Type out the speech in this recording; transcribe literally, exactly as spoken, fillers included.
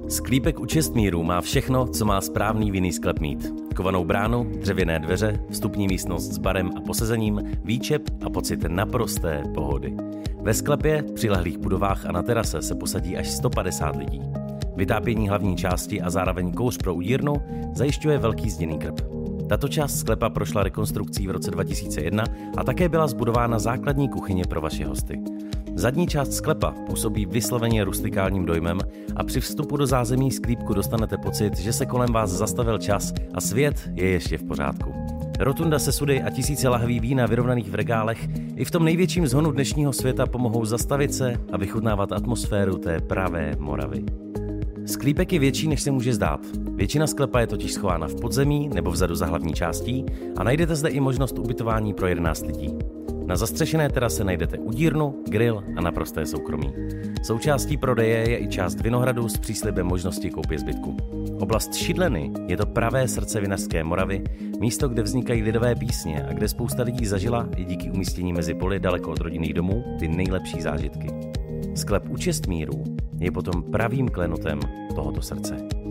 Sklípek u Čestmíru má všechno, co má správný vinný sklep mít. Kovanou bránu, dřevěné dveře, vstupní místnost s barem a posezením, výčep a pocit naprosté pohody. Ve sklepě, přilehlých budovách a na terase se posadí až sto padesát lidí. Vytápění hlavní části a zároveň kouř pro udírnu zajišťuje velký zděný krb. Tato část sklepa prošla rekonstrukcí v roce dva tisíce jedna a také byla zbudována základní kuchyně pro vaše hosty. Zadní část sklepa působí vysloveně rustikálním dojmem a při vstupu do zázemí sklípku dostanete pocit, že se kolem vás zastavil čas a svět je ještě v pořádku. Rotunda se sudy a tisíce lahví vína vyrovnaných v regálech i v tom největším zhonu dnešního světa pomohou zastavit se a vychutnávat atmosféru té pravé Moravy. Sklípek je větší, než se může zdát. Většina sklepa je totiž schována v podzemí nebo vzadu za hlavní částí a najdete zde i možnost ubytování pro jedenáct lidí. Na zastřešené terase najdete udírnu, grill a naprosté soukromí. Součástí prodeje je i část vinohradu s příslibem možnosti koupě zbytku. Oblast Šidleny je to pravé srdce vinařské Moravy, místo, kde vznikají lidové písně a kde spousta lidí zažila i díky umístění mezi poli daleko od rodinných domů ty nejlepší zážitky. Sklep u Čestmíru je potom pravým klenotem tohoto srdce.